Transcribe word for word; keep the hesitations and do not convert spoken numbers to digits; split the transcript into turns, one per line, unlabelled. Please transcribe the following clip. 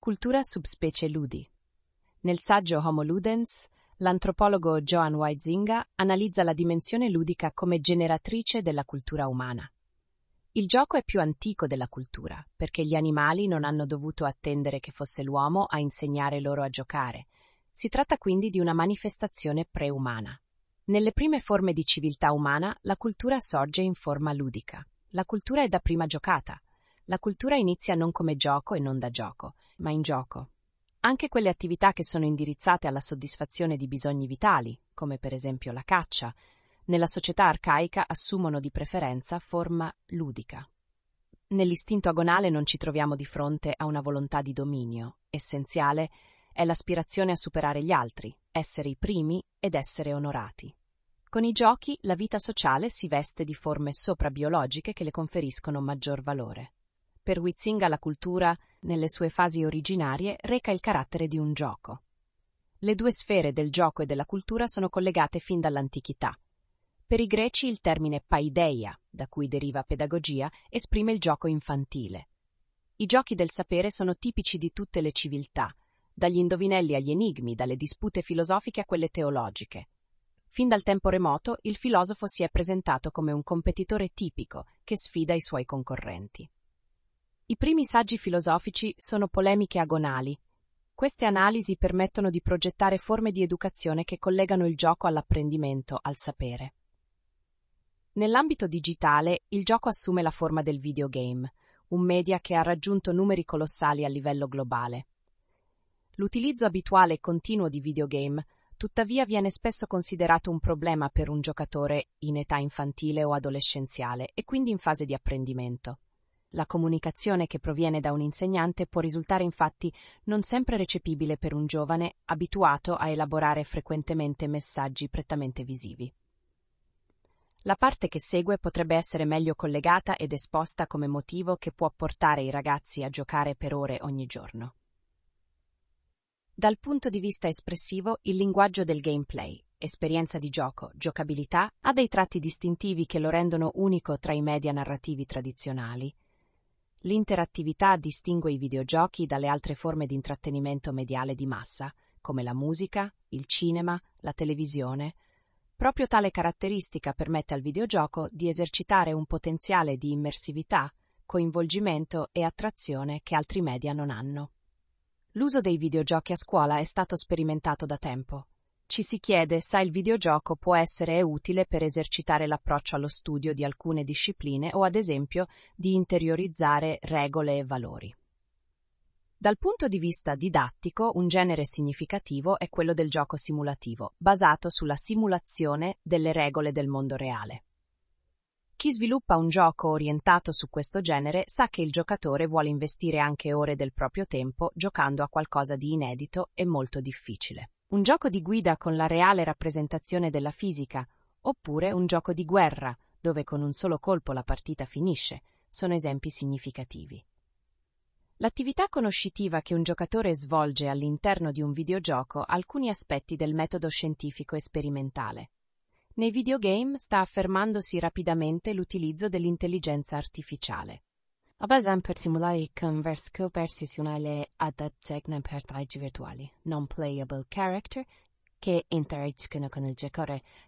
Cultura subspecie ludi. Nel saggio Homo Ludens, l'antropologo Johan Huizinga analizza la dimensione ludica come generatrice della cultura umana. Il gioco è più antico della cultura, perché gli animali non hanno dovuto attendere che fosse l'uomo a insegnare loro a giocare. Si tratta quindi di una manifestazione preumana. Nelle prime forme di civiltà umana, la cultura sorge in forma ludica. La cultura è dapprima giocata. La cultura inizia non come gioco e non da gioco, ma in gioco. Anche quelle attività che sono indirizzate alla soddisfazione di bisogni vitali, come per esempio la caccia, nella società arcaica assumono di preferenza forma ludica. Nell'istinto agonale non ci troviamo di fronte a una volontà di dominio. Essenziale è l'aspirazione a superare gli altri, essere i primi ed essere onorati. Con i giochi la vita sociale si veste di forme soprabiologiche che le conferiscono maggior valore. Per Huizinga la cultura, nelle sue fasi originarie, reca il carattere di un gioco. Le due sfere del gioco e della cultura sono collegate fin dall'antichità. Per i greci il termine paideia, da cui deriva pedagogia, esprime il gioco infantile. I giochi del sapere sono tipici di tutte le civiltà, dagli indovinelli agli enigmi, dalle dispute filosofiche a quelle teologiche. Fin dal tempo remoto il filosofo si è presentato come un competitore tipico che sfida i suoi concorrenti. I primi saggi filosofici sono polemiche agonali. Queste analisi permettono di progettare forme di educazione che collegano il gioco all'apprendimento, al sapere. Nell'ambito digitale, il gioco assume la forma del videogame, un media che ha raggiunto numeri colossali a livello globale. L'utilizzo abituale e continuo di videogame, tuttavia, viene spesso considerato un problema per un giocatore in età infantile o adolescenziale e quindi in fase di apprendimento. La comunicazione che proviene da un insegnante può risultare infatti non sempre recepibile per un giovane abituato a elaborare frequentemente messaggi prettamente visivi. La parte che segue potrebbe essere meglio collegata ed esposta come motivo che può portare i ragazzi a giocare per ore ogni giorno. Dal punto di vista espressivo, il linguaggio del gameplay, esperienza di gioco, giocabilità, ha dei tratti distintivi che lo rendono unico tra i media narrativi tradizionali. L'interattività distingue i videogiochi dalle altre forme di intrattenimento mediale di massa, come la musica, il cinema, la televisione. Proprio tale caratteristica permette al videogioco di esercitare un potenziale di immersività, coinvolgimento e attrazione che altri media non hanno. L'uso dei videogiochi a scuola è stato sperimentato da tempo. Ci si chiede se il videogioco può essere utile per esercitare l'approccio allo studio di alcune discipline o, ad esempio, di interiorizzare regole e valori. Dal punto di vista didattico, un genere significativo è quello del gioco simulativo, basato sulla simulazione delle regole del mondo reale. Chi sviluppa un gioco orientato su questo genere sa che il giocatore vuole investire anche ore del proprio tempo giocando a qualcosa di inedito e molto difficile. Un gioco di guida con la reale rappresentazione della fisica, oppure un gioco di guerra, dove con un solo colpo la partita finisce, sono esempi significativi. L'attività conoscitiva che un giocatore svolge all'interno di un videogioco ha alcuni aspetti del metodo scientifico e sperimentale. Nei videogame sta affermandosi rapidamente l'utilizzo dell'intelligenza artificiale. Ad esempio, simulare conversazione adatte per stage virtuali, non playable character, che interagiscono con il giocatore